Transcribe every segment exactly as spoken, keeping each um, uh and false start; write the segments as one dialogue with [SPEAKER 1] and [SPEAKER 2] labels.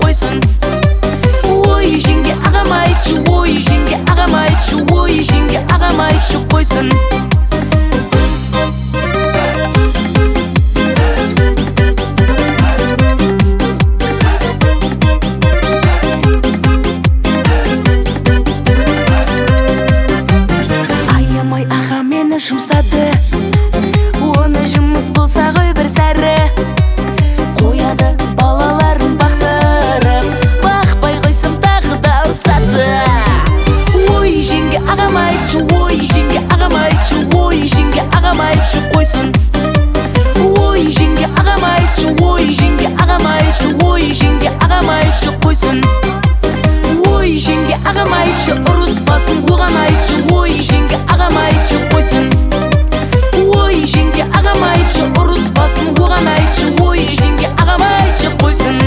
[SPEAKER 1] қойсын. Ой жеңге ағам айтшы, ой жеңге ағам айтшы, ой жеңге ағам айтшы қойсын. Аямай аға мені жұмсады, оны жұмыс болса ғой бір сәрі. Қояды балаларын бақтырып, бақпай қойсам тағы да ұрсады. Ой жеңге ағам айтшы, ой жеңге ағам айтшы, ой жеңге ағам айтшы қойсын. Ой жеңге ағам айтшы, ой жеңге ағам айтшы, ой жеңге ағам айтшы қойсын. Ой жеңге ағам айтшы, ұрыспасын оған айтшы, ой жеңге ағам айтшы қойсын. Ой жеңге ағам айтшы, ұрыспасын оған айтшы, ой жеңге ағам айтшы қойсын.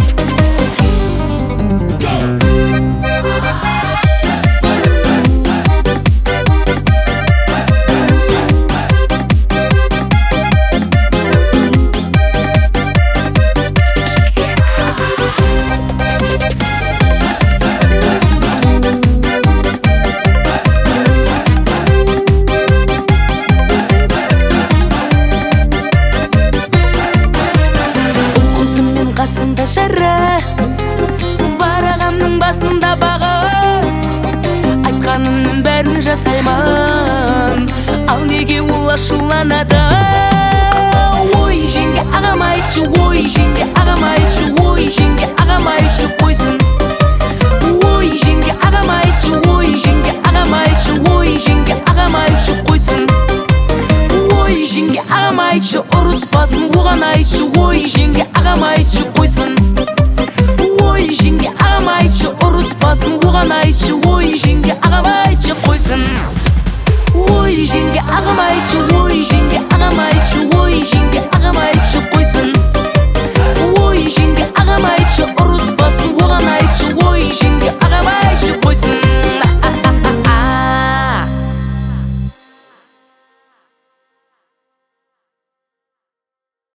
[SPEAKER 1] Қасында жары, бар ағамның басында бағы. Айтқанымның бәрін жасаймын, ал неге ол ашуланады? Ой жеңге ағам айтшы, ой жеңге ағам айтшы, ой жеңге ағам айтшы қойсын. Ой жеңге ағам айтшы, ой жеңге ағам айтшы, ой жеңге ағам айтшы қойсын. Ой жеңге ағам айтшы, ұрыспасын оған айтшы, ой жеңге ағам айтшы қойсын. Ой жеңге ағам айтшы, ұрыспасын оған айтшы, ой жеңге ағам айтшы қойсын. Ой жеңге ағам айтшы, ой жеңге ағам айтшы, ой жеңге